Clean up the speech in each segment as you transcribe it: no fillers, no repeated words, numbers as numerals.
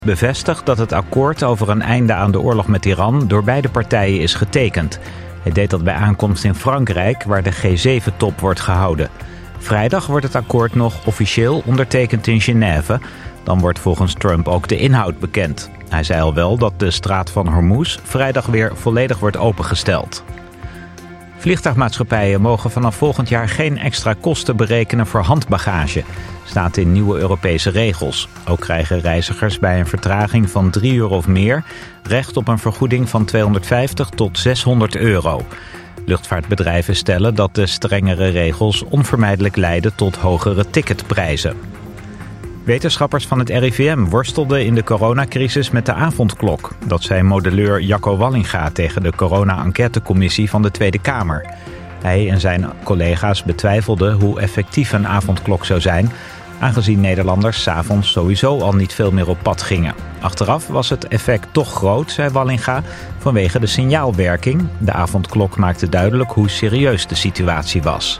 bevestigt dat het akkoord over een einde aan de oorlog met Iran door beide partijen is getekend. Hij deed dat bij aankomst in Frankrijk, waar de G7-top wordt gehouden. Vrijdag wordt het akkoord nog officieel ondertekend in Genève. Dan wordt volgens Trump ook de inhoud bekend. Hij zei al wel dat de straat van Hormuz vrijdag weer volledig wordt opengesteld. Vliegtuigmaatschappijen mogen vanaf volgend jaar geen extra kosten berekenen voor handbagage. Staat in nieuwe Europese regels. Ook krijgen reizigers bij een vertraging van 3 uur of meer recht op een vergoeding van 250 tot 600 euro. Luchtvaartbedrijven stellen dat de strengere regels onvermijdelijk leiden tot hogere ticketprijzen. Wetenschappers van het RIVM worstelden in de coronacrisis met de avondklok. Dat zei modelleur Jacco Wallinga tegen de corona-enquêtecommissie van de Tweede Kamer. Hij en zijn collega's betwijfelden hoe effectief een avondklok zou zijn, aangezien Nederlanders 's avonds sowieso al niet veel meer op pad gingen. Achteraf was het effect toch groot, zei Wallinga, vanwege de signaalwerking. De avondklok maakte duidelijk hoe serieus de situatie was.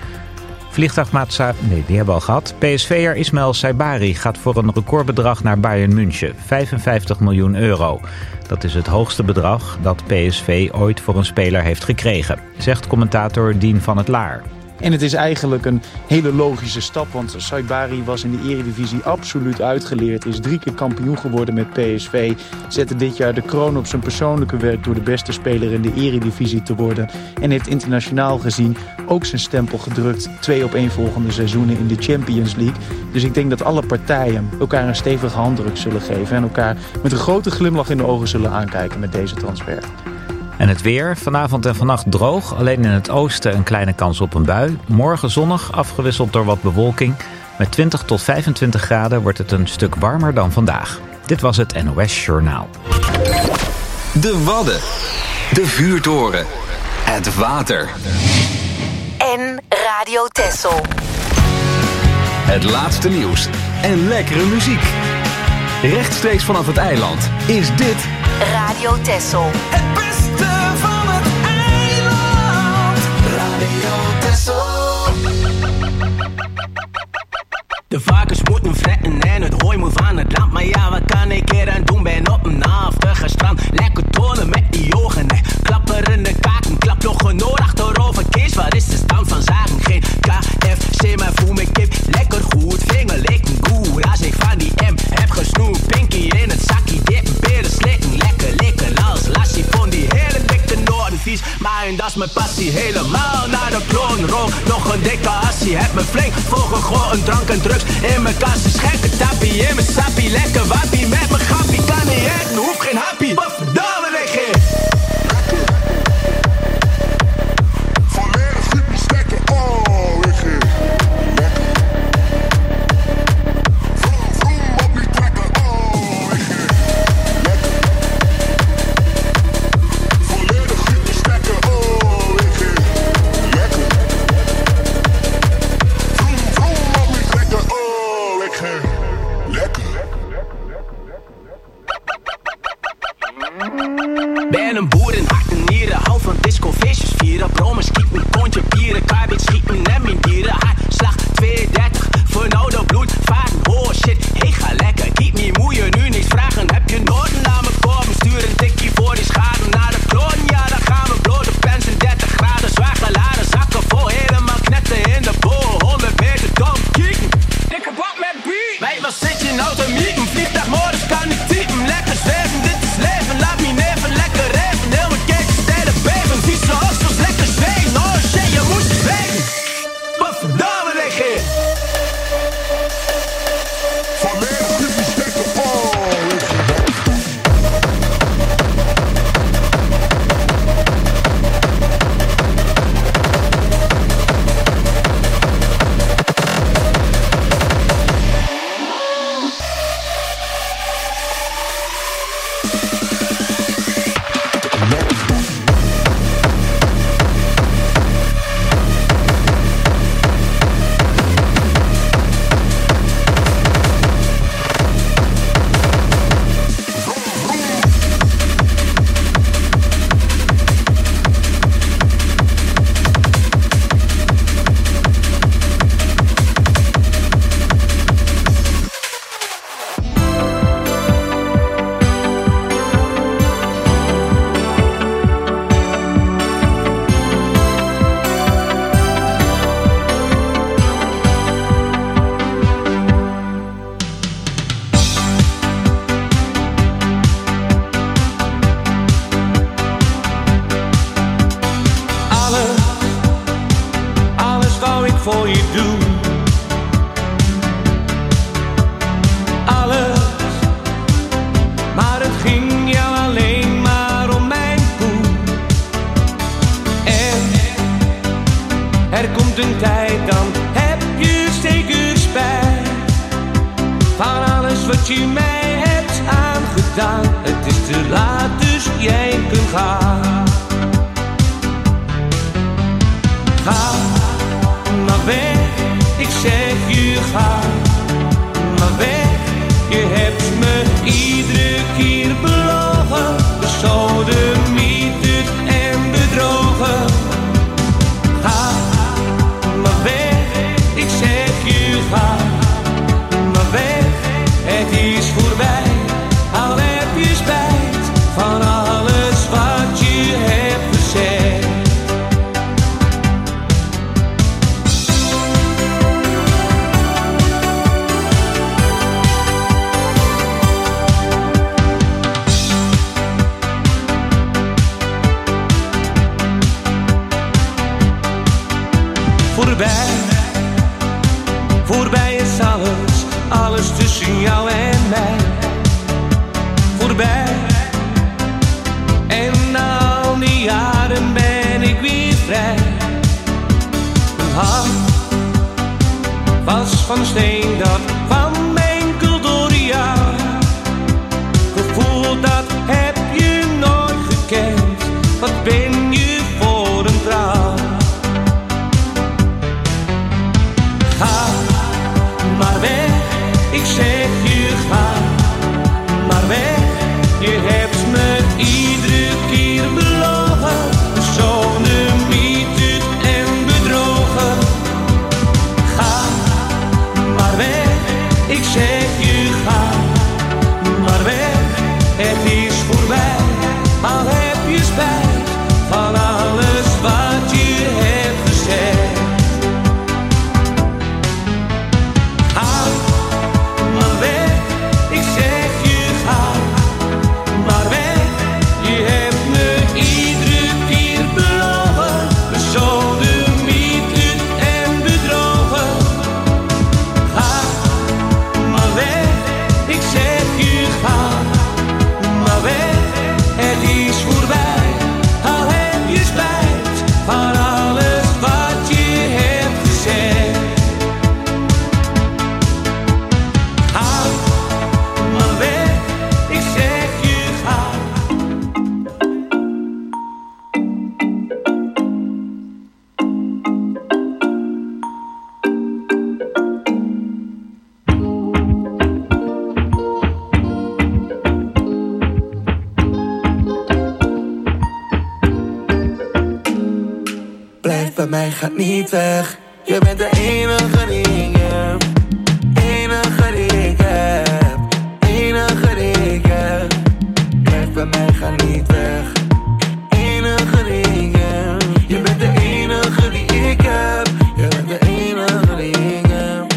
Die hebben we al gehad. PSV'er Ismaël Saibari gaat voor een recordbedrag naar Bayern München. 55 miljoen euro. Dat is het hoogste bedrag dat PSV ooit voor een speler heeft gekregen, zegt commentator Dien van het Laar. En het is eigenlijk een hele logische stap, want Saibari was in de Eredivisie absoluut uitgeleerd. Is 3 keer kampioen geworden met PSV. Zette dit jaar de kroon op zijn persoonlijke werk door de beste speler in de Eredivisie te worden. En heeft internationaal gezien ook zijn stempel gedrukt 2 opeenvolgende seizoenen in de Champions League. Dus ik denk dat alle partijen elkaar een stevige handdruk zullen geven en elkaar met een grote glimlach in de ogen zullen aankijken met deze transfer. En het weer, vanavond en vannacht droog, alleen in het oosten een kleine kans op een bui. Morgen zonnig, afgewisseld door wat bewolking. Met 20 tot 25 graden wordt het een stuk warmer dan vandaag. Dit was het NOS Journaal. De Wadden, de vuurtoren, het water. En Radio Texel. Het laatste nieuws en lekkere muziek. Rechtstreeks vanaf het eiland is dit Radio Texel. Het beste van het eiland. Radio Texel. De varkens moeten fretten en het hooi moet van het land. Maar ja, wat kan ik er aan doen? Ben op een naftige strand. Lekker tonen met die ogen. Klapperende kaken, klap nog genoeg achterover. Kees, waar is de stand van zaken? Geen KFC, maar voel me kip. Lekker goed, vinger likken goed. Als ik van die M heb gesnoept. Pinky in het zakje, dippen, beren slikken. Lekker likken als lassie van die hele dikke Noordenvies. Maar en dat is mijn passie, helemaal naar de kroonrook. Nog een dikke assie, heb me flink volgegooid. Drank en drugs in mijn kast. Een schenken tappie in mijn sappie. Lekker wappie met mijn grappie. Kan niet eten, hoef geen happie. Wat verdomme lig je? Volledig goed stekken, oh lig je. Lekker. Vroom, vroom, op die trekken, oh lig je. Lekker. Volledig goed stekken, oh lig je. Lekker. Vroom, vroom, op die trekken, oh lig je. Lekker. gaat. Ga maar weg, ik zeg je ga maar weg. Je hebt me iedere keer belogen, besodemieterd en bedrogen. Ga maar weg, ik zeg je ga maar weg. Het is voorbij, al heb je spijt van alles wat je hebt gezegd. Voorbij is alles tussen jou en mij. Voorbij, en na al die jaren ben ik weer vrij. Mijn hart was van steen, dat kwam enkel door jou. Gevoel dat heb je nooit gekend, wat ben je voor een trouw. Ga maar weg, ik zeg je ga maar weg. Je hebt me iedere keer belogen, besodemieterd en bedrogen. Ga maar weg, ik zeg je ga maar weg. Het is voorbij, al heb je spijt van alles wat je hebt gezegd. Bij mij gaat niet weg. Je bent de enige die ik heb. Enige die ik heb. Enige die ik heb. Blijf bij mij, ga niet weg. Enige die ik heb. Je bent de enige die ik heb. Je bent de enige die ik heb.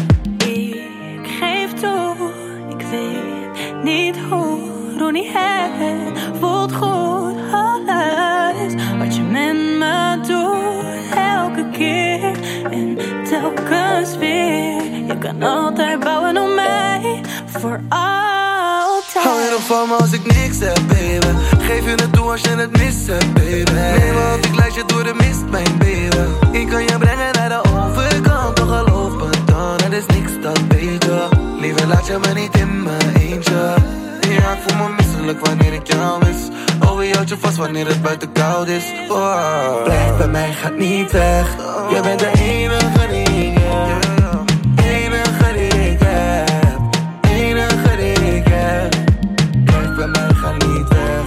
Ik geef toe, ik weet niet hoe niet het voelt goed. Alles wat je met me doet, elke keer en telkens weer. Je kan altijd bouwen op mij, voor altijd. Hou je nog van me als ik niks heb, baby? Geef je het toe als je het mis hebt, baby. Neem me op, ik leid je door de mist, mijn baby. Ik kan je brengen naar de overkant, toch geloof me dan, er is niks dat beter. Liever laat je me niet in mijn eentje. Ja, ik voel me misselijk wanneer ik jou mis. Oh, wie houdt je vast wanneer het buiten koud is? Oh. Blijf bij mij, gaat niet weg. Je bent de enige die ik heb. Enige die ik heb. Enige die ik heb. Blijf bij mij, ga niet weg.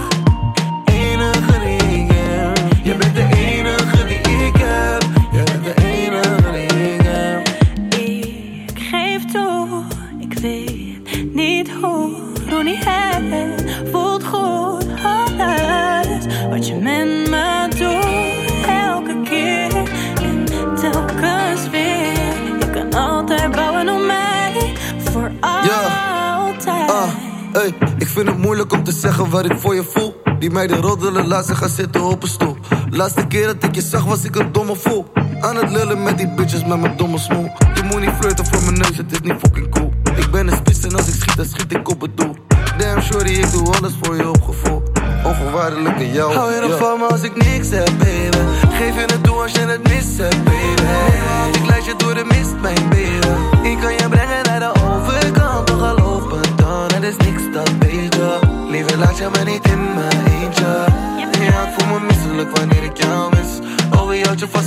Enige die ik heb. Je bent de enige die ik heb. Je bent de enige die ik heb. Ik geef toe, ik weet niet hoe niet het voelt goed. Alles wat je met me doet, elke keer en telkens weer. Je kan altijd bouwen op mij, voor altijd. Hey, ik vind het moeilijk om te zeggen wat ik voor je voel. Die meiden roddelen, laat ze gaan zitten op een stoel. Laatste keer dat ik je zag was ik een domme fool. Aan het lullen met die bitches met mijn domme smoel. Je moet niet flirten voor mijn neus, het is niet fucking cool. Ik ben een spits en als ik schiet, dan schiet ik op het doel. Damn shorty, ik doe alles voor je opgevoel. Onvoorwaardelijk in jou. Hou je nog van me als ik niks heb, baby? Geef je het toe als je het mis hebt, baby. Ik leid je door de mist, mijn baby. Ik kan je brengen naar de overkant, toch geloof me dan, er is niks dat beter. Liever laat je me niet in mijn eentje. Ja,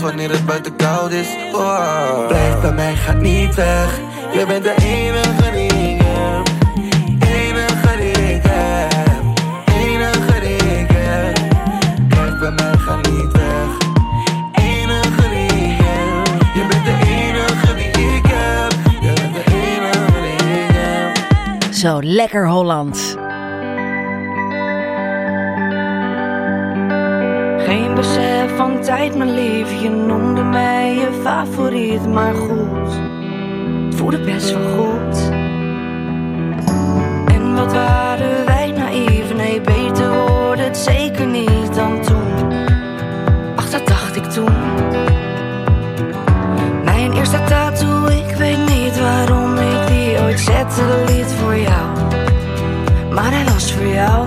wanneer het buiten koud is. Oh. Blijf bij mij, ga niet weg. Je bent de enige die ik heb. Enige die ik heb. Enige die ik heb. Blijf bij mij, ga niet weg. Enige die ik heb. Je bent de enige die ik heb. Je bent de enige die ik heb. Zo, lekker Holland. Geen besef van tijd, mijn lief. Je noemde mij je favoriet, maar goed. Het voelde best wel goed. En wat waren wij naïef? Nee, beter wordt het zeker niet dan toen. Ach, dat dacht ik toen. Mijn eerste tattoo, ik weet niet waarom ik die ooit zette. De lied voor jou, maar hij was voor jou.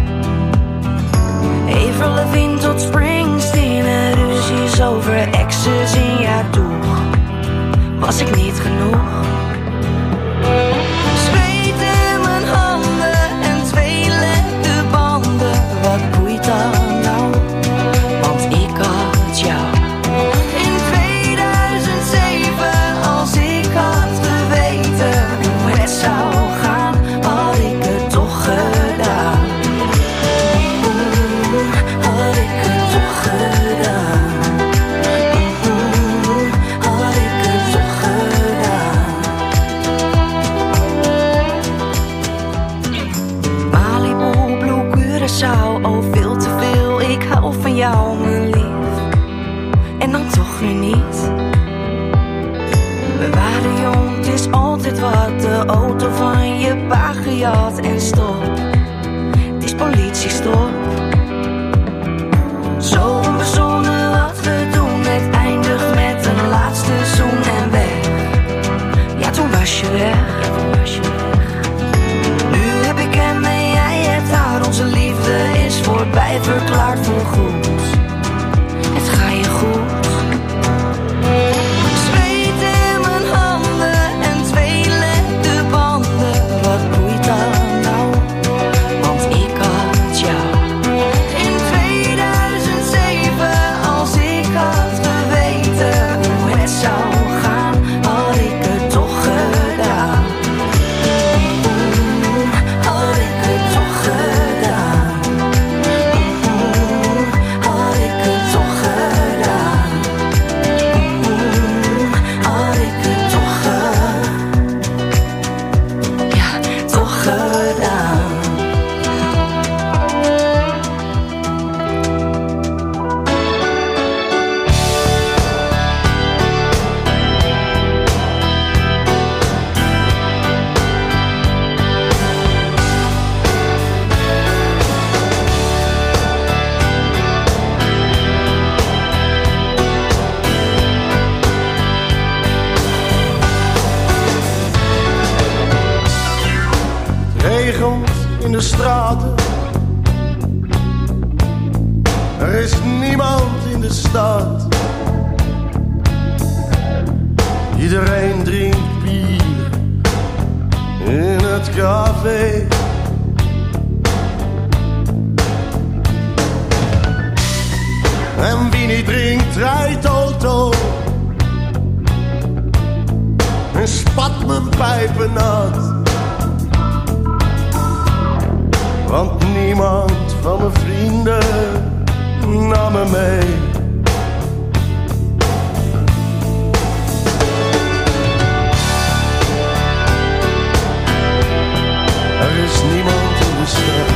Avril Lavigne tot Springsteen en ruzies over ecstasy. Ja, toch was ik niet genoeg. Zweet in mijn handen en twee lette banden. Wat boeit dat nou? Want ik had jou. In 2007, als ik had geweten hoe het zou gaan, had ik het toch gedaan. Had ik het toch gedaan. Had ik het toch gedaan. Malibu, Blue Curaçao, oh veel te veel. Ik hou van jou, mijn lief. En dan toch weer niet. We waren jong, het is altijd wat. De auto van je pa gejat en stop. Het is politie, stop. Zo onbezonnen wat we doen. Het eindigt met een laatste zoen en weg. Ja, toen was je weg. Nu heb ik hem en jij hebt haar. Onze liefde is voorbij, verklaard voor goed. Het gaat je goed. Zweet in mijn handen en twee lette banden. Wat boeit dat nou? Want ik had jou. In 2007, als ik had geweten hoe het zou gaan, had ik het toch gedaan. Had ik het toch gedaan. Had ik het toch gedaan. Had ik het toch gedaan. Ja, toch gedaan. Regent in de straten. Er is niemand in de stad. Iedereen drinkt bier in het café. En wie niet drinkt, rijdt auto en spat mijn pijpen nat. Want niemand van mijn vrienden nam me mee. Er is niemand in de stad.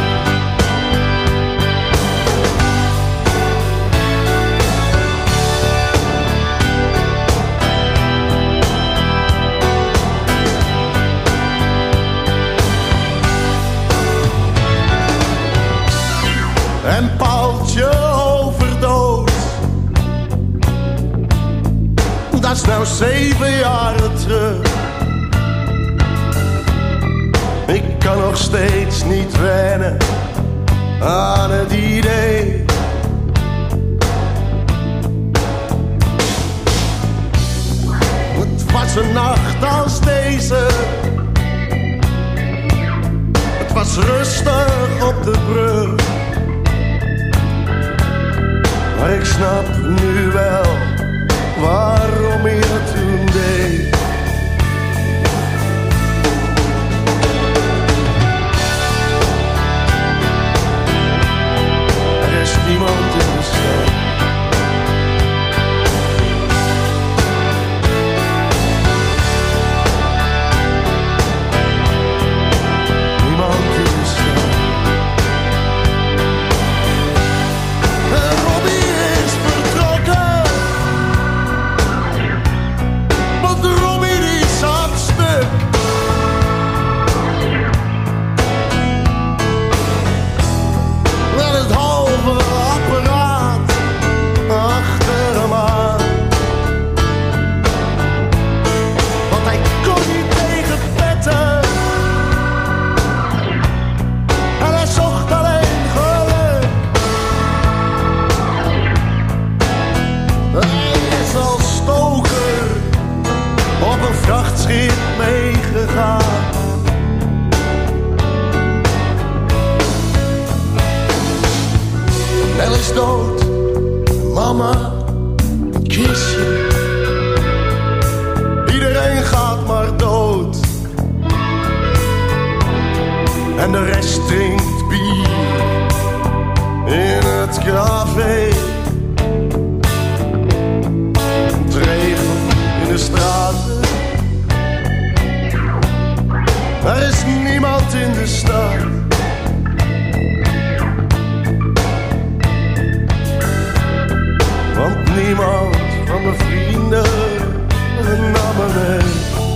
En Paultje overdood. Dat is nou 7 jaren terug. Ik kan nog steeds niet wennen aan het idee. Het was een nacht als deze. Het was rustig op de brug. Maar ik snap nu wel waarom je het toen deed. Er is niemand in de stad. Vrachtschip meegegaan. Nel is dood, mama, een kistje. Iedereen gaat maar dood. En de rest drinkt bier in het café. Het regent in de straten. Er is niemand in de stad. Want niemand van mijn vrienden nam me mee.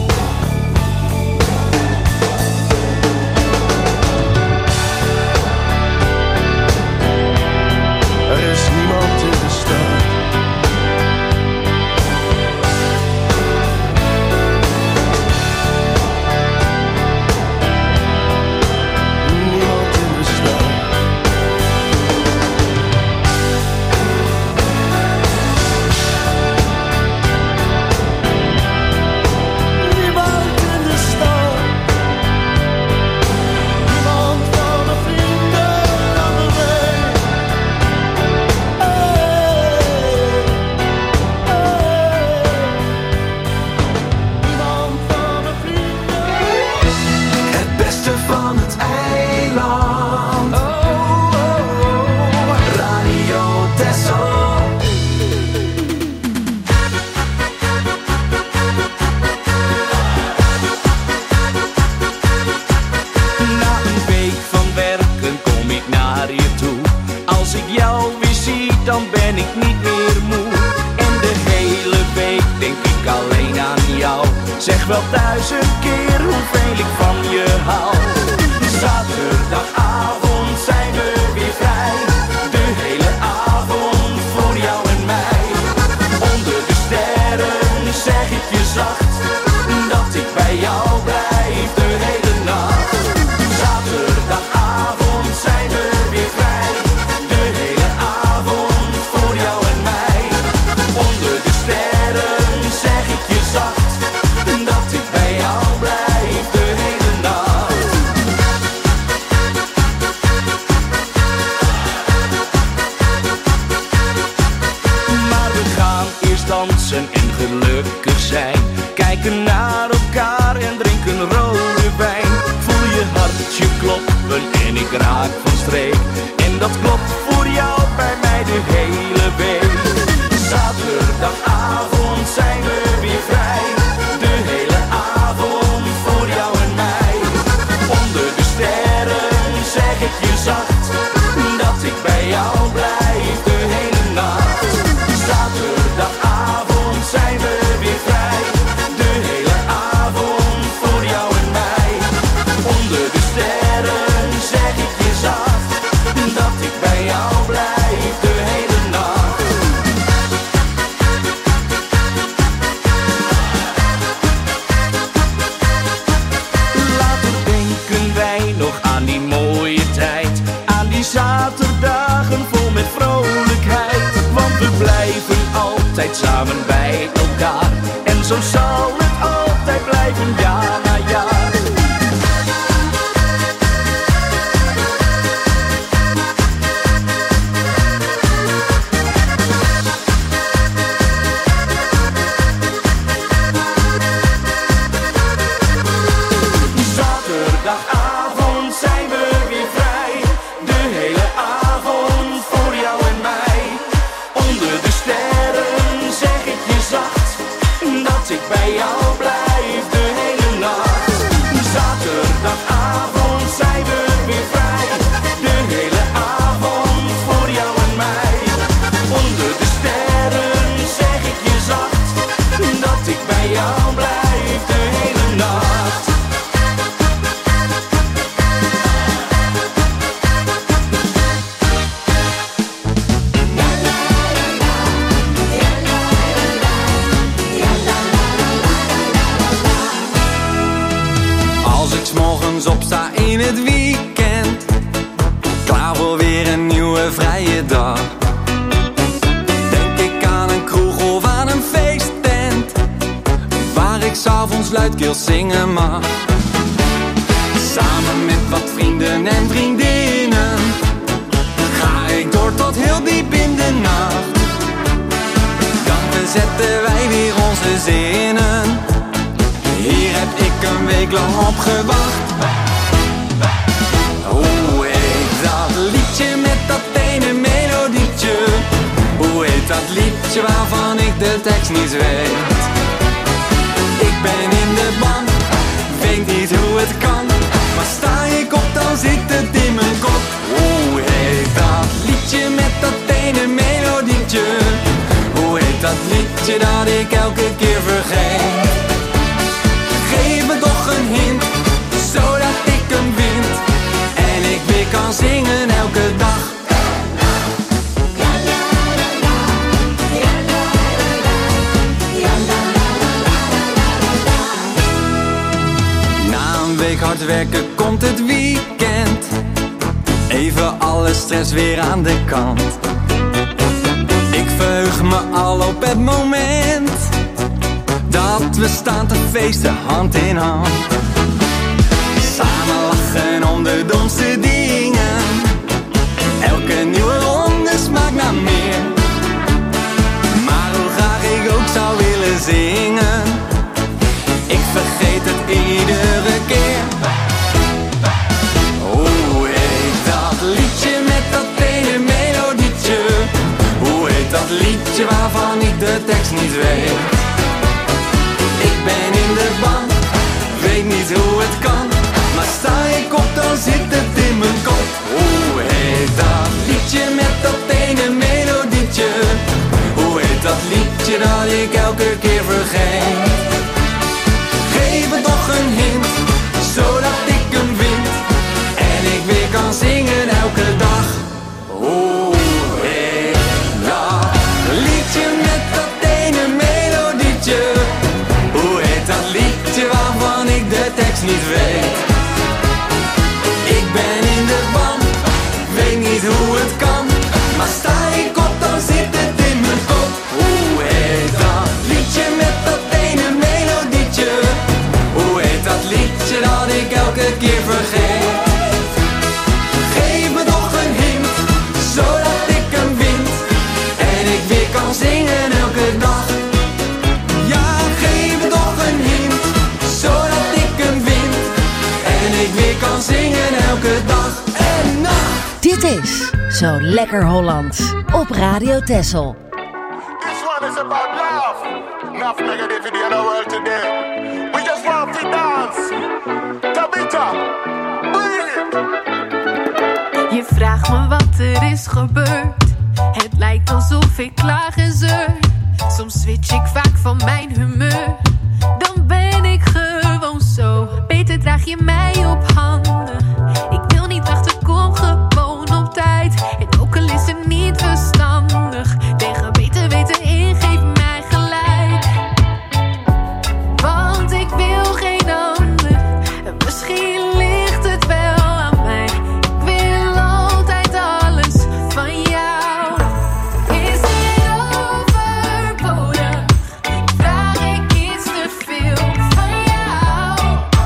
Er is niemand in de stad. Zeg wel 1000 keer hoeveel ik van je hou. Zaterdagavond zijn we weer vrij. De hele avond voor jou en mij. Onder de sterren zeg ik je zacht dat ik bij jou blijf de hele nacht. Zaterdagavond zijn we weer vrij. De hele avond voor jou en mij. Onder de sterren zeg ik je zacht dat ik bij jou blijf de hele nacht. Maar we gaan eerst dansen en gelukkig zijn. Kijken naar elkaar en drinken rode wijn. Voel je hartje kloppen en ik raak van streek. En dat klopt voor jou bij mij de hele week. Zaterdagavond zijn we weer vrij. De hele avond voor jou en mij. Onder de sterren zeg ik je zacht dat ik bij jou blijf de hele nacht. Zaterdagavond zijn we weer vrij. De hele avond voor jou en mij. Onder de sterren zeg ik je zacht dat ik bij jou blijf de hele nacht. Later denken wij nog aan die mooie tijd. Aan die zaterdagen vol met vrolijkheid. Want we blijven altijd samen bij elkaar. En zo zal het altijd blijven, jaar na jaar. luidkeels zingen mag. Samen met wat vrienden en vriendinnen ga ik door tot heel diep in de nacht. Dan verzetten wij weer onze zinnen. Hier heb ik een week lang op gewacht. Hoe heet dat liedje met dat ene melodietje? Hoe heet dat liedje waarvan ik de tekst niet weet? Ik ben in de ban, weet niet hoe het kan. Maar sta ik op dan zit het in mijn kop. Hoe heet dat liedje met dat ene melodietje? Hoe heet dat liedje dat ik elke keer vergeet? Geef me toch een hint, zodat ik hem vind. En ik weer kan zingen elke dag. Na een week hard werken komt het weekend. Even alle stress weer aan de kant. Ik verheug me al op het moment dat we staan te feesten hand in hand. Samen lachen om de domste dingen. Elke nieuwe ronde smaakt naar meer. Maar hoe graag ik ook zou willen zingen, ik vergeet het iedere keer. Hoe heet dat liedje met dat ene melodietje? Hoe heet dat liedje waarvan ik de tekst niet weet? Ik ben in de ban, weet niet hoe het kan. Maar sta ik op dan zit het in mijn kop. Hoe heet dat liedje met dat ene melodietje? Hoe heet dat liedje dat ik elke keer vergeet? Geef me toch een hint, zodat ik hem vind. En ik weer kan zingen elke dag. Hoe heet dat liedje met dat ene melodietje? Hoe heet dat liedje waarvan ik de tekst niet weet? Ik ben in de ban, weet niet hoe het kan. Maar sta ik op dan zit het in mijn kop. Hoe heet dat liedje met dat ene melodietje? Hoe heet dat liedje dat ik elke keer vergeet? Geef me toch een hint, zodat ik hem vind. En ik weer kan zingen elke dag. Ja, geef me toch een hint, zodat ik hem vind. En ik weer kan zingen elke dag en nacht. Dit is Zo Lekker Hollands op Radio Texel. This one is about love. Enough negativity in the world today. We just want to dance. Tabita, bring it. Je vraagt me wat er is gebeurd. Het lijkt alsof ik klaag en zeur. Soms switch ik vaak van mijn humeur. Dan ben ik gewoon zo. Beter draag je mij op handen. Ik wil niet wachten, kom gewoon op tijd. En ook al is het niet verstandig, tegen beter weten in, geef mij gelijk. Want ik wil geen ander. Misschien ligt het wel aan mij. Ik wil altijd alles van jou. Is het overbodig? Vraag ik iets te veel van jou?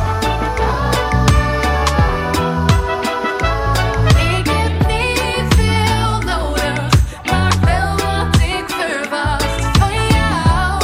Ik heb niet veel nodig, maar wel wat ik verwacht van jou.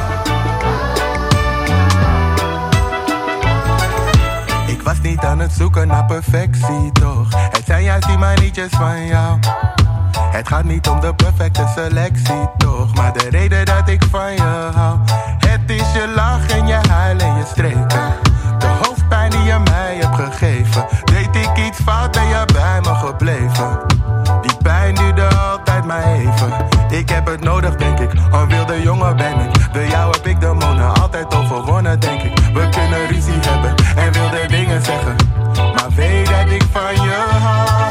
Ik was niet aan het zoeken naar perfectie, toch? Het zijn juist die manietjes van jou. Het gaat niet om de perfecte selectie, toch? Maar de reden dat ik van je hou. Het is je lach en je huil en je streken. De hoofdpijn die je mij hebt gegeven. Deed ik iets fout, ben je bij me gebleven. Die pijn duurde altijd maar even. Ik heb het nodig, denk ik, een wilde jongen ben ik. Door jou heb ik de monen altijd overwonnen, denk ik. We kunnen ruzie hebben en wilde dingen zeggen. Maar weet dat ik van je hou.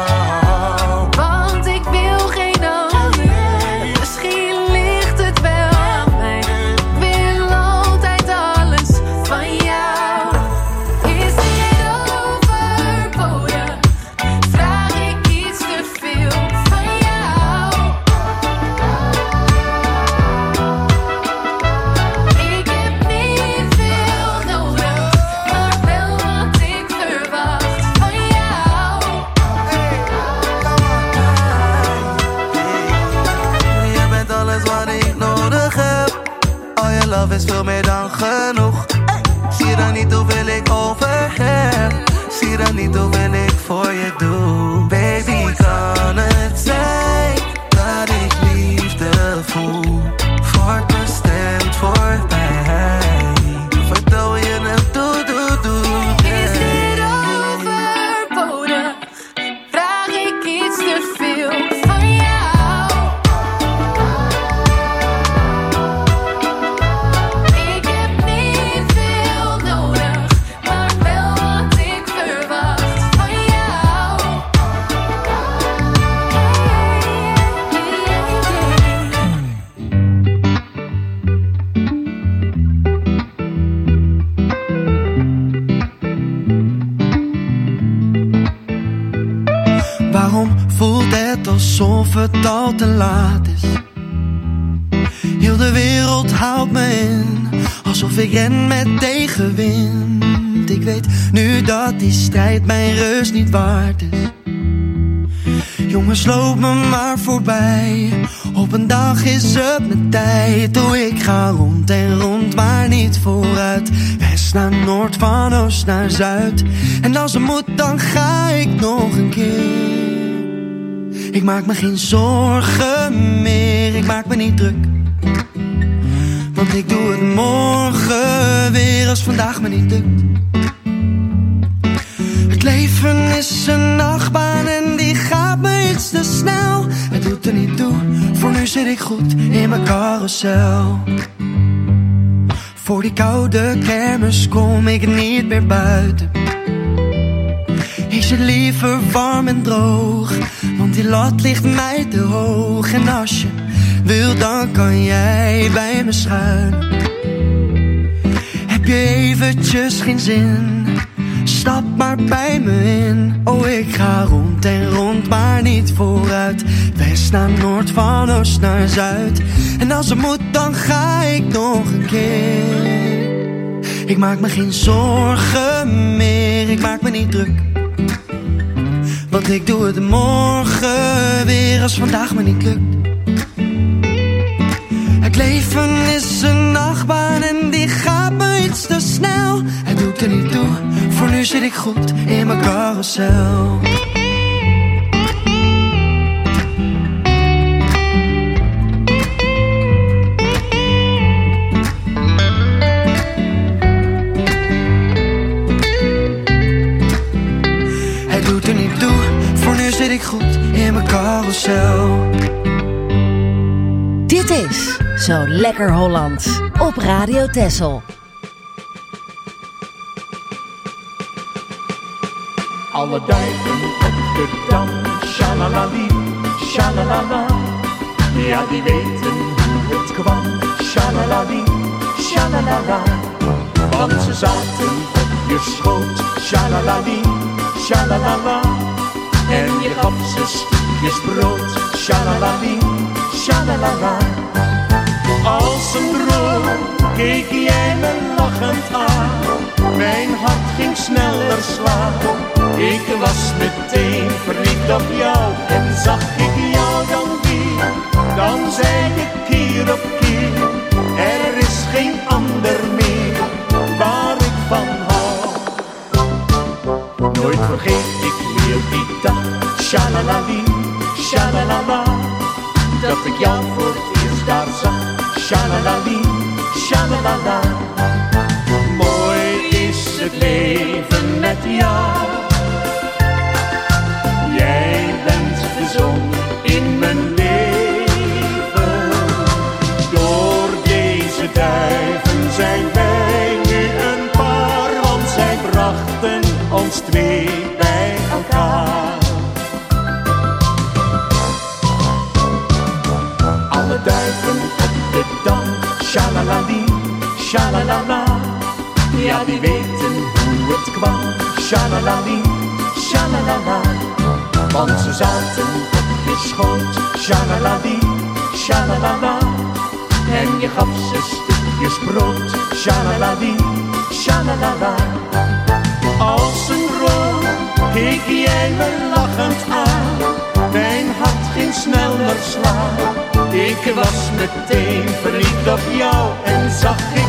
Want ik wil geen ander. Misschien ligt het wel aan mij. Ik wil altijd alles van jou. Is het overbodig? Vraag ik iets love is veel meer dan genoeg. Zie je dan niet hoeveel ik over heb? Zie je dan niet hoeveel ik voor je doe? Baby, kan het zijn dat ik liefde voel? Wordt bestemd voor mij. Vertel je het, doe. Is dit overbodig? Vraag ik iets te veel van jou? Ik heb niet veel nodig, maar wel wat ik verwacht van jou. Waarom voelt het alsof het al te laat is? Heel de wereld houdt me in, alsof ik ren met tegenwind. Ik weet nu dat die strijd mijn rust niet waard is. Jongens, loop me maar voorbij. Op een dag is het mijn tijd. Oh, ik ga rond en rond, maar niet vooruit. West naar noord, van oost naar zuid. En als het moet, dan ga ik nog een keer. Ik maak me geen zorgen meer, ik maak me niet druk. Want ik doe het morgen weer als vandaag me niet lukt. Het leven is een achtbaan en die gaat me iets te snel. Het doet er niet toe, voor nu zit ik goed in mijn carousel. Voor die koude kermis kom ik niet meer buiten. Ik zit liever warm en droog, want die lat ligt mij te hoog. En als je wil, dan kan jij bij me schuilen. Heb je eventjes geen zin? Stap maar bij me in. Oh, ik ga rond en rond, maar niet vooruit. West naar noord, van oost naar zuid. En als het moet, dan ga ik nog een keer. Ik maak me geen zorgen meer, ik maak me niet druk. Want ik doe het morgen weer als vandaag me niet lukt. Het leven is een achtbaan en die gaat me iets te snel. Het doet er niet toe, voor nu zit ik goed in mijn carousel. Het doet er niet toe, voor nu zit ik goed in mijn carousel. Dit is Zo Lekker Hollands op Radio Texel. Alle duiven op de dam, shalalali, shalalala. Ja, die weten hoe het kwam, shalalali, shalalala. Want ze zaten op je schoot, shalalali, shalalala. En je gaf ze stukjes brood, shalalali, shalalala. Als een droom keek jij me lachend aan. Mijn hart ging sneller slaan. Ik was meteen verliefd op jou. En zag ik jou dan weer, dan zei ik keer op keer. Er is geen ander meer waar ik van hou. Nooit vergeet ik meer die dag, shalalali, shalalala. Dat ik jou voor het eerst daar zag, shalalali, shalalala. Mooi is het leven met jou. Jij bent de zon in mijn leven. Door deze duiven zijn wij nu een paar, want zij brachten ons twee bij elkaar. Alle duiven op de dam, shalalali, shalalala. Ja, die weten hoe het kwam, shalalali, shalalala. Want ze zaten op je schoot, shalalali, shalalala. En je gaf ze stukjes brood, shalalali, shalalala. Als een droom keek jij me lachend aan. Mijn hart ging sneller slaan. Ik was meteen verliefd op jou en zag ik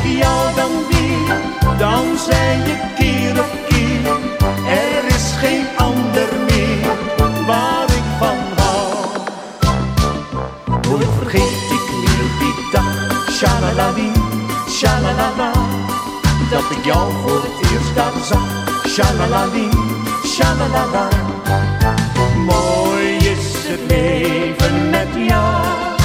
Dan zei je keer op keer, er is geen ander meer waar ik van hou. Nooit vergeet ik meer die dag, shalalali, shalalala, dat ik jou voor het eerst daar zag, shalalali, shalalala. Mooi is het leven met jou,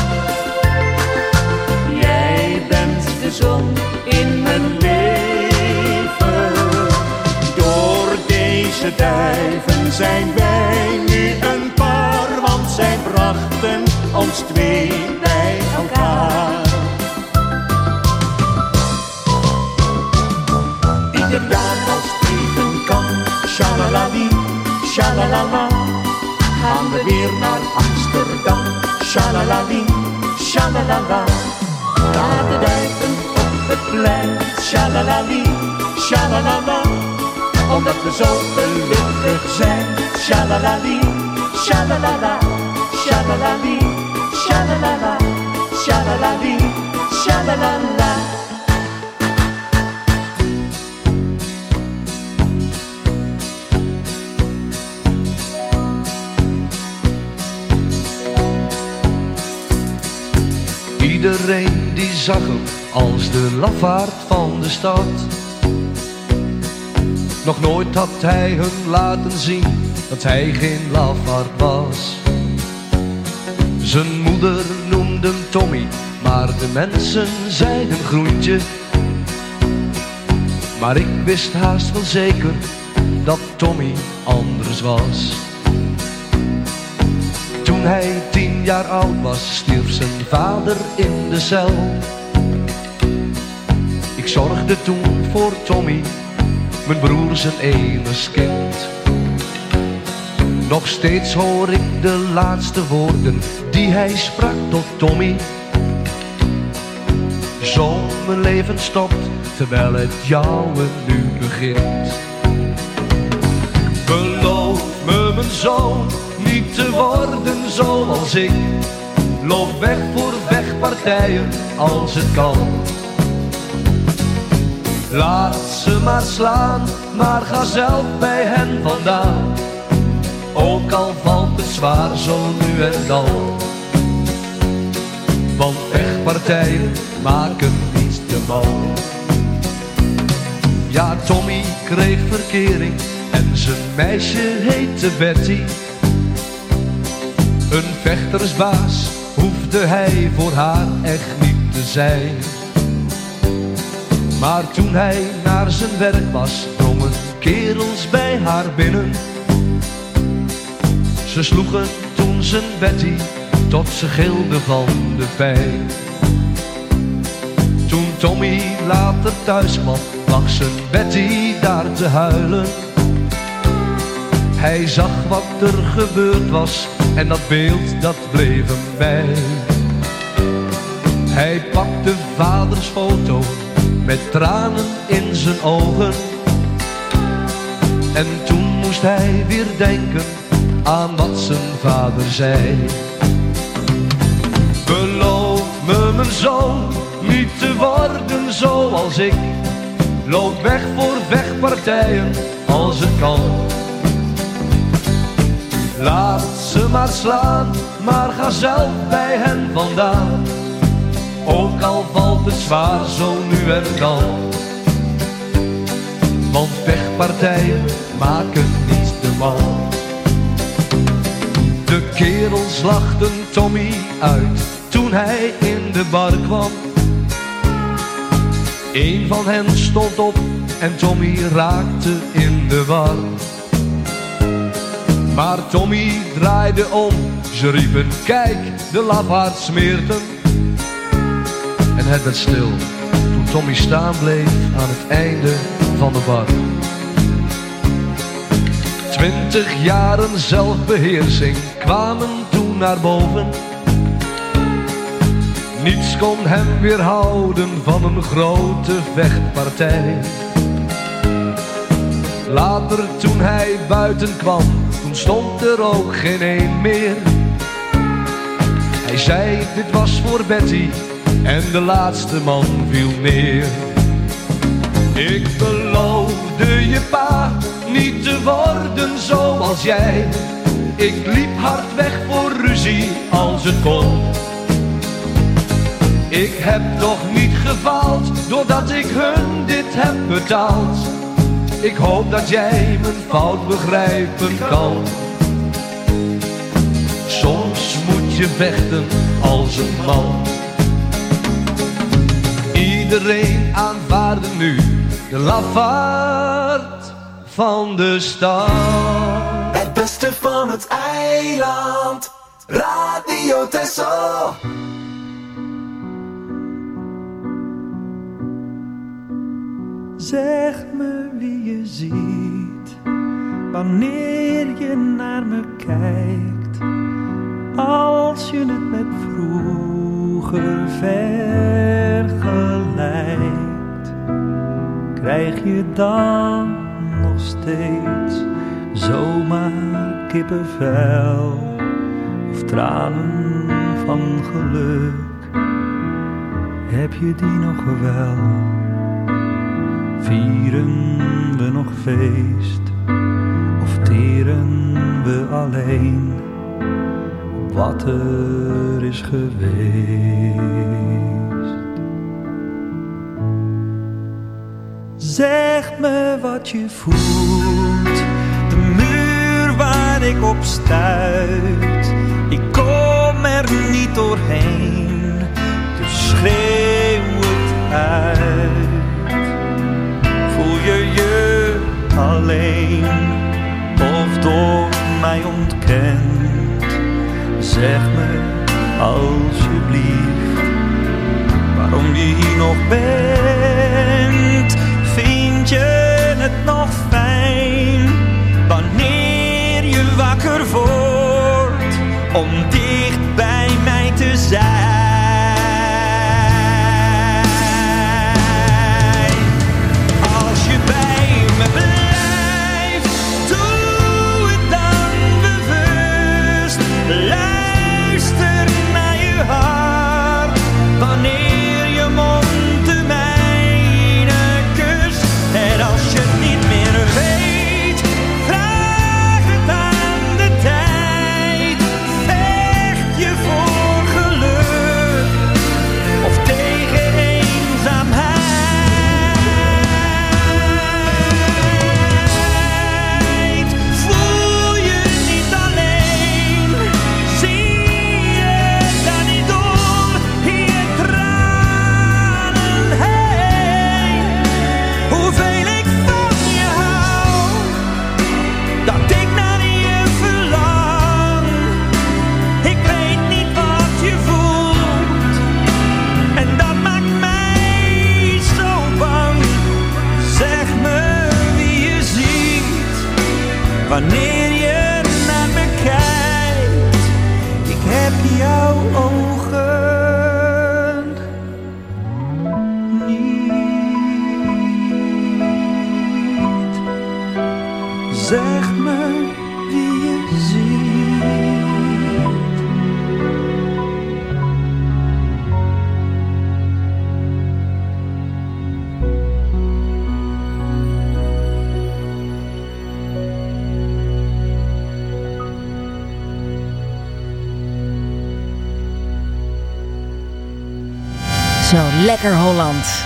jij bent de zon in mijn leven. Door deze duiven zijn wij nu een paar, want zij brachten ons twee bij elkaar. Ieder jaar als het even kan, shalalali, shalalala, gaan we weer naar Amsterdam, shalalali, shalalala. Daar de duiven op het plein, shalalali, shalalala, omdat we zo gelukkig zijn, shalalali, shalalala, shalalali, shalalala, shalalali, shalalala. Iedereen die zag hem als de lafaard van de stad. Nog nooit had hij hun laten zien dat hij geen lafaard was. Zijn moeder noemde hem Tommy, maar de mensen zeiden groentje. Maar ik wist haast wel zeker dat Tommy anders was. Toen hij 10 jaar oud was, stierf zijn vader in de cel. Ik zorgde toen voor Tommy, mijn broer zijn enigst kind. Nog steeds hoor ik de laatste woorden die hij sprak tot Tommy. Zo mijn leven stopt, terwijl het jouwe nu begint. Beloof me mijn zoon, niet te worden zoals ik. Loop weg voor vechtpartijen als het kan. Laat ze maar slaan, maar ga zelf bij hen vandaan. Ook al valt het zwaar zo nu en dan. Want vechtpartijen maken niet de man. Ja, Tommy kreeg verkering en zijn meisje heette Betty. Een vechtersbaas hoefde hij voor haar echt niet te zijn. Maar toen hij naar zijn werk was, drongen kerels bij haar binnen. Ze sloegen toen zijn Betty tot ze gilde van de pijn. Toen Tommy later thuis kwam, lag zijn Betty daar te huilen. Hij zag wat er gebeurd was en dat beeld dat bleef hem bij. Hij pakte vaders foto met tranen in zijn ogen. En toen moest hij weer denken aan wat zijn vader zei. Beloof me mijn zoon, niet te worden zoals ik. Loop weg voor vechtpartijen als het kan. Laat ze maar slaan, maar ga zelf bij hen vandaan. Ook al valt het zwaar zo nu en dan. Want vechtpartijen maken niet de man. De kerels lachten Tommy uit toen hij in de bar kwam. Eén van hen stond op en Tommy raakte in de war. Maar Tommy draaide om, ze riepen kijk, de lafaard smeert hem. En het werd stil toen Tommy staan bleef aan het einde van de bar. 20 jaren zelfbeheersing kwamen toen naar boven. Niets kon hem weerhouden van een grote vechtpartij. Later toen hij buiten kwam, toen stond er ook geen een meer. Hij zei dit was voor Betty en de laatste man viel neer. Ik beloofde je pa niet te worden zoals jij. Ik liep hard weg voor ruzie als het kon. Ik heb toch niet gefaald doordat ik hun dit heb betaald. Ik hoop dat jij mijn fout begrijpen kan. Soms moet je vechten als een man. Iedereen aanvaarde nu de lafaard van de stad. Het beste van het eiland, Radio Texel. Zeg me wie je ziet, wanneer je naar me kijkt. Als je het met vroeger vergelijkt, krijg je dan nog steeds zomaar kippenvel of tranen van geluk? Heb je die nog wel? Vieren we nog feest of teren we alleen op wat er is geweest? Zeg me wat je voelt, de muur waar ik op stuit. Ik kom er niet doorheen, dus schreeuw het uit. Voel je je alleen of door mij ontkend? Zeg me alsjeblieft waarom je hier nog bent. Vind je het nog fijn wanneer je wakker wordt om dicht bij mij te zijn? Wanneer je naar me kijkt, ik heb jouw ogen niet. Zeg me wie je ziet. Zo lekker Holland.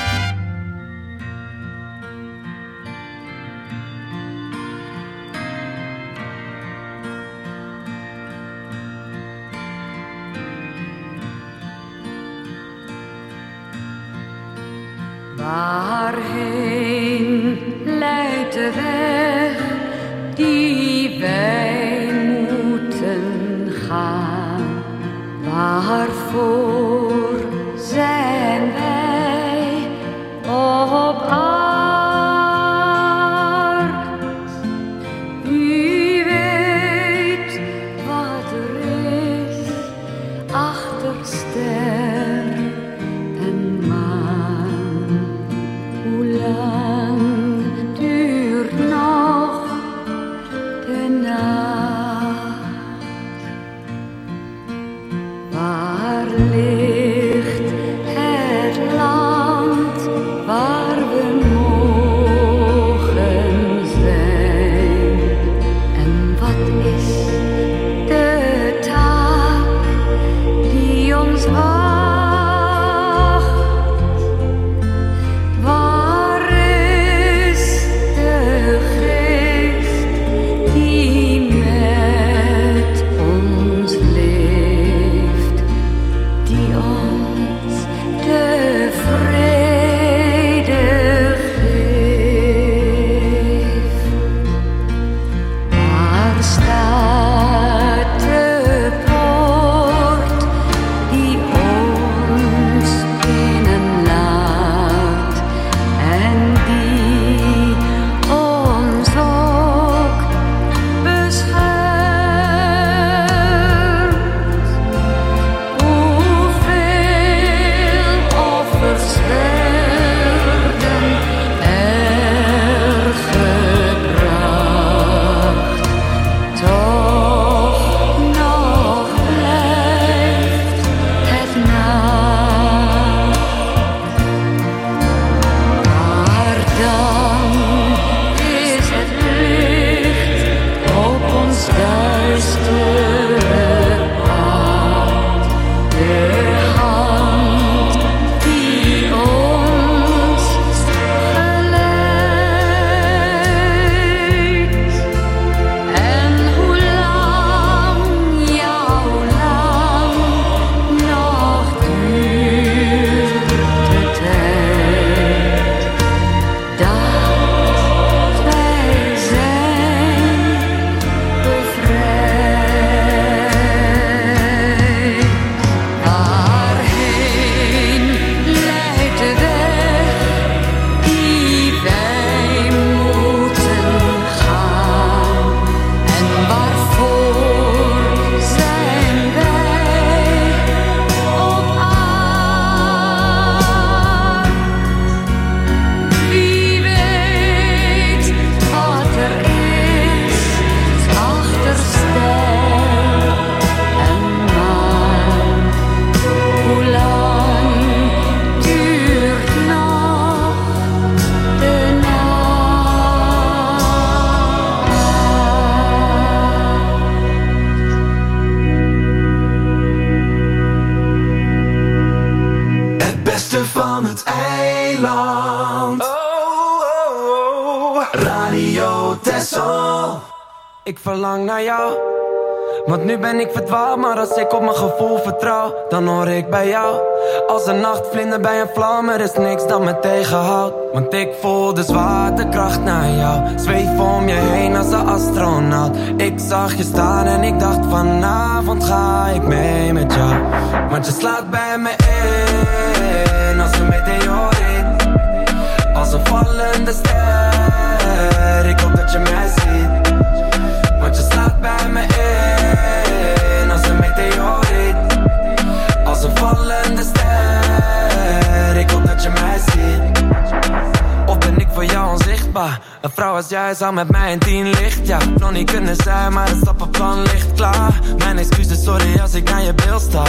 Waarheen leidt de weg die wij moeten gaan? Waarvoor zijn wij op aard? Wie weet wat er is achter ster en maan? Hoe lang duurt nog de nacht? Waar ligt beste van het eiland. Radio Texel. Ik verlang naar jou, want nu ben ik verdwaald. Maar als ik op mijn gevoel vertrouw, dan hoor ik bij jou. Als een nachtvlinder bij een vlam, er is niks dat me tegenhoudt. Want ik voel de zwaartekracht naar jou. Zweef om je heen als een astronaut. Ik zag je staan en ik dacht vanavond ga ik mee met jou. Want je slaat bij me in als een meteoriet, als een vallende ster. Ik hoop dat je mij ziet, want je slaat bij me in als een meteoriet, als een vallende ster. Ik hoop dat je mij ziet. Of ben ik voor jou onzichtbaar? Een vrouw als jij zou met mij in 10 licht. Ja, nog niet kunnen zijn, maar het stappenplan ligt klaar. Mijn excuses, sorry als ik naar je beeld sta.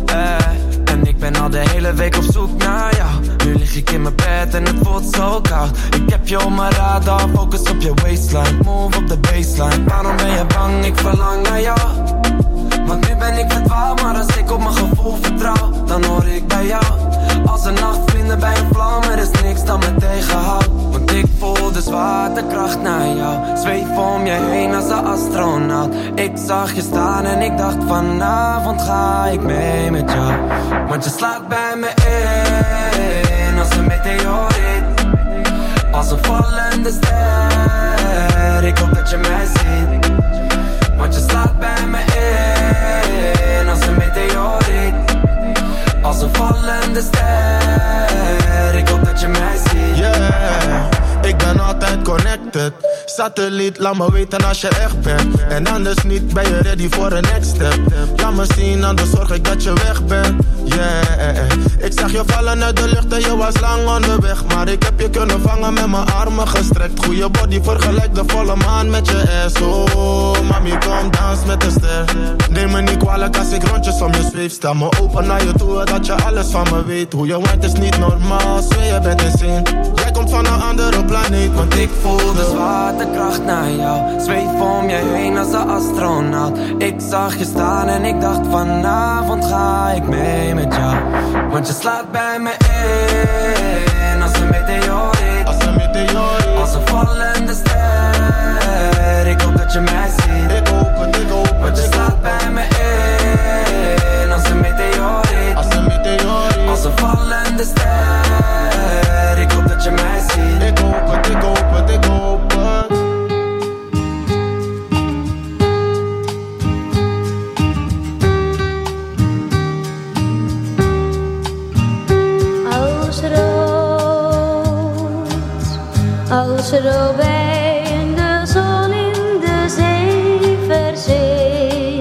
En ik ben al de hele week op zoek naar jou. Nu lig ik in mijn bed en het voelt zo koud. Ik heb je op mijn radar, focus op je waistline. Move op de baseline. Waarom ben je bang? Ik verlang naar jou. Want nu ben ik verdwaald, maar als ik op mijn gevoel vertrouw, dan hoor ik bij jou. Als een nachtvlinder bij een vlam, er is niks dat me tegenhoudt. Want ik voel de zwaartekracht naar jou. Zweef om je heen als een astronaut. Ik zag je staan en ik dacht vanavond ga ik mee met jou. Want je slaat bij me in als een meteoriet, als een vallende ster. Ik hoop dat je mij ziet, want je slaat bij me in als een meteoriet, als een vallende ster. Ik hoop dat je mij ziet. Yeah, ik ben altijd connected. Satelliet, laat me weten als je echt bent. En anders niet, ben je ready voor een next step. Laat me zien, anders zorg ik dat je weg bent. Yeah, ik zag je vallen uit de lucht en je was lang onderweg. Maar ik heb je kunnen vangen met mijn armen gestrekt. Goeie body, vergelijk de volle maan met je ass. Oh, mami, kom dans met de ster. Neem me niet kwalijk als ik rondjes om je zweef. Stel me open naar je toe, dat je alles van me weet. Hoe je waait is niet normaal, zweer je bent insane. Jij komt van een andere planeet. Want ik voel de zwaartekracht naar jou. Zweef om je heen als een astronaut. Ik zag je staan en ik dacht vanavond ga ik mee met jou. Want je slaat bij me in als een meteoriet, als een meteoriet, als een vallende ster. Ik hoop dat je mij ziet, ik hoop het, ik hoop het. Want je slaat bij me in als een meteoriet, als een meteoriet, als een vallende ster. Ik hoop dat je mij ziet, ik hoop het, ik hoop het, ik hoop het. Als rood bij de zon in de zee verzee.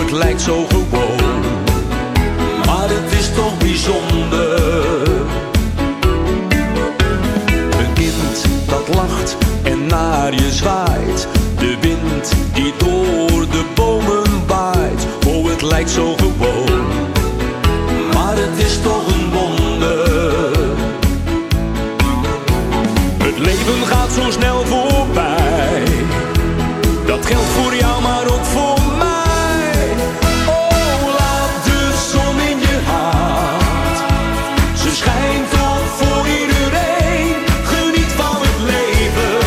het lijkt zo gewoon, maar het is toch bijzonder. Een kind dat lacht en naar je zwaait, de wind die door de bomen waait. Oh, het lijkt zo gewoon, maar het is toch een wonder. Het leven gaat zo snel voorbij, dat geldt voor jou maar ook voor mij. Oh, laat de zon in je hart, ze schijnt toch voor iedereen. Geniet van het leven,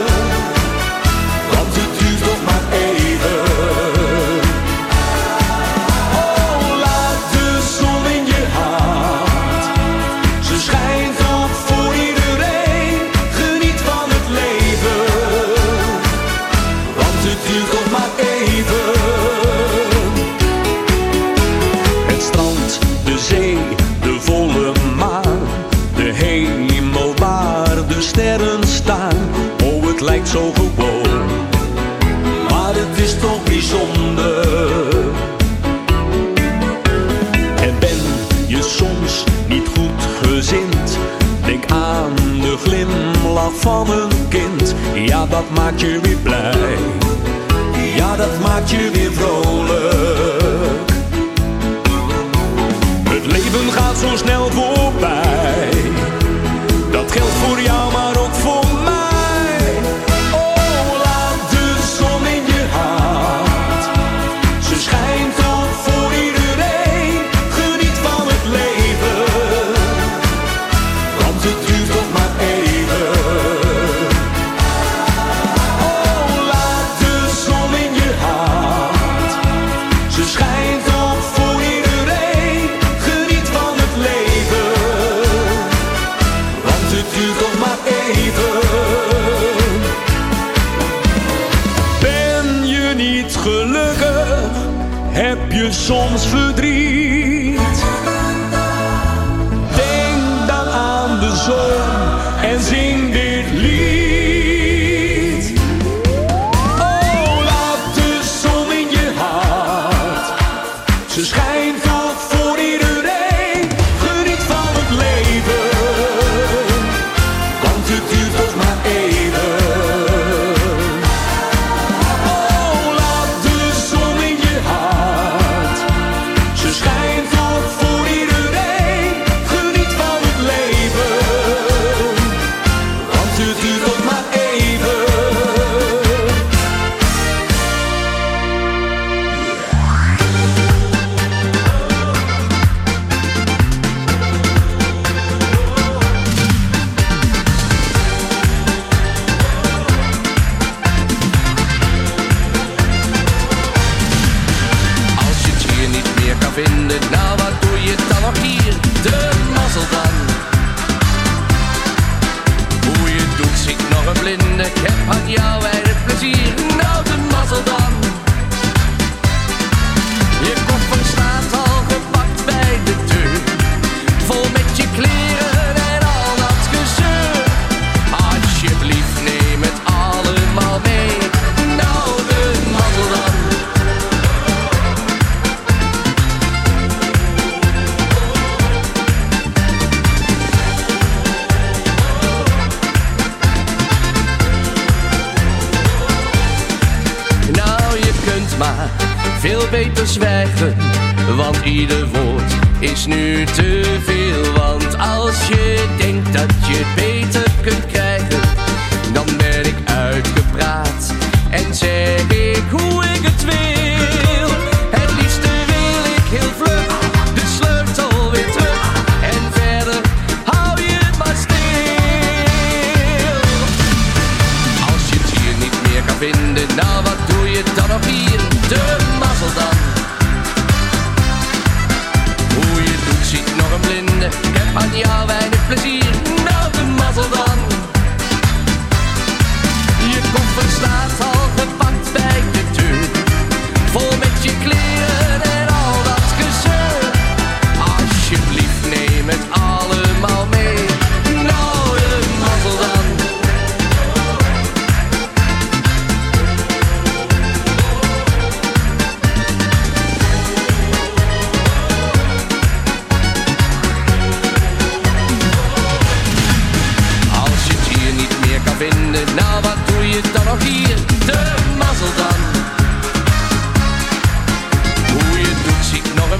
want het duurt toch maar even. Oh, laat de zon in je hart, ze schijnt toch voor iedereen. Geniet van het leven, want het duurt toch maar even. Het strand, de zee, de volle maan, de hemel waar de sterren staan. Oh, het lijkt zo gewoon, maar het is toch bijzonder. En ben je soms niet goed gezind, denk aan de glimlach van een kind. Ja, dat maakt je weer blij, ja, dat maakt je weer vrolijk. Het leven gaat zo snel voorbij, dat geldt voor jou maar ook voor mij. Oh, laat de zon in je hart, ze schijnt toch voor iedereen. Geniet van het leven, want het duurt toch maar even. Oh, laat de zon in je hart, ze schijnt toch voor iedereen. Geniet van het leven, want het duurt toch maar even. Ben je niet gelukkig, heb je soms verdriet? Denk dan aan de zon en zing dit lied. Oh, laat de zon in je hart, ze schijnt toch voor iedereen. Geniet van het leven, want het duurt toch maar even. Oh, laat de zon in je hart, ze schijnt toch voor iedereen. Geniet van het leven, want het duurt toch maar even. Als je het hier niet meer kan vinden, nou wat doe je dan nog hier? De mazzel dan. Hoe je het doet ziet nog een blinde, ik heb aan jou weinig plezier. Nou de mazzel dan. Je koffer staat al gepakt bij de deur, vol met je kleren en al dat gezeur. Alsjeblieft neem het allemaal mee, nou de mazzel dan. Nou, je kunt maar veel beter zwijgen, want ieder woord is nu te veel. Want als je denkt dat je het beter kunt krijgen, dan ben ik uitgepraat en zeg ik hoe ik het wil. Het liefste wil ik heel vlug de sleutel weer terug en verder hou je het maar stil. Als je het hier niet meer kan vinden, nou wat doe je dan nog hier? De mazzel dan. Hoe je het doet ziet nog een blinde, ik heb aan jou weinig plezier. Nou de mazzel dan.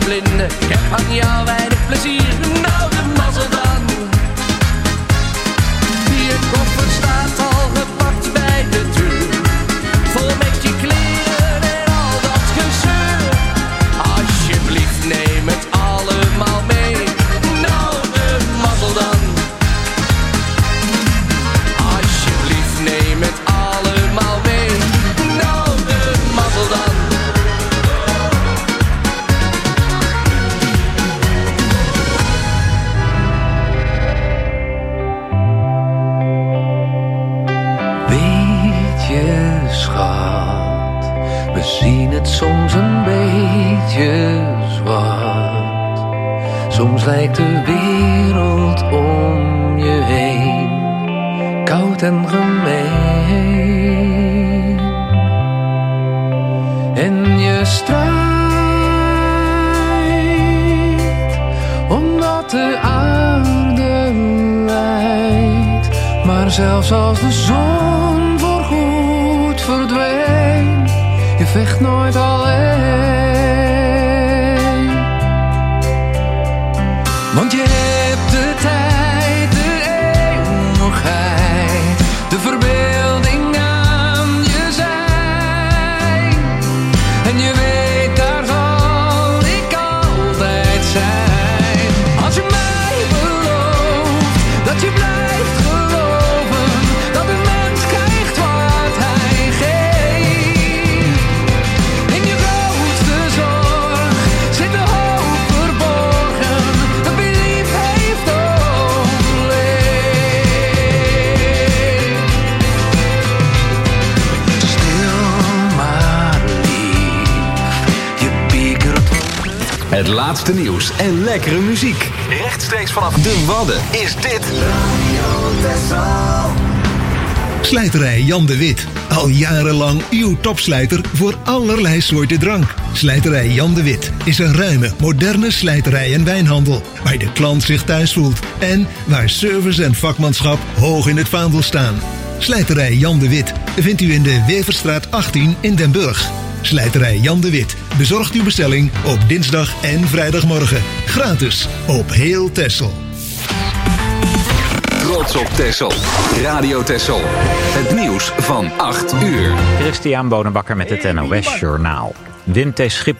blinde. Ik heb aan jou weinig plezier, nou de mazzel dan. Je koffer staat al gepakt bij de deur, vol met je kleren en al dat gezeur. Alsjeblieft neem het allemaal mee, nou de mazzel dan. Alsjeblieft neem het allemaal mee, nou de mazzel dan. Schat, we zien het soms een beetje zwart. Soms lijkt de wereld om je heen koud en gemeen. En je strijdt omdat de aarde lijdt. Maar zelfs als de zon verdween, je vecht nooit alleen. Want je hebt de tijd, de eeuwigheid, de verbeelding aan je zijn. En je weet, daar zal ik altijd zijn. Als je mij belooft, dat je blijft geloven, dat een mens krijgt wat hij Het laatste nieuws en lekkere muziek. Rechtstreeks vanaf de Wadden is dit Radio Texel. Slijterij Jan de Wit. Al jarenlang uw topslijter voor allerlei soorten drank. Slijterij Jan de Wit is een ruime, moderne slijterij en wijnhandel, waar de klant zich thuis voelt en waar service en vakmanschap hoog in het vaandel staan. Slijterij Jan de Wit vindt u in de Weverstraat 18 in Den Burg. Slijterij Jan de Wit bezorgt uw bestelling op dinsdag en vrijdagmorgen. Gratis op heel Texel. Trots op Texel. Radio Texel. Het nieuws van 8 uur. Christian Bonenbakker met het NOS Journaal. Wim T. Schip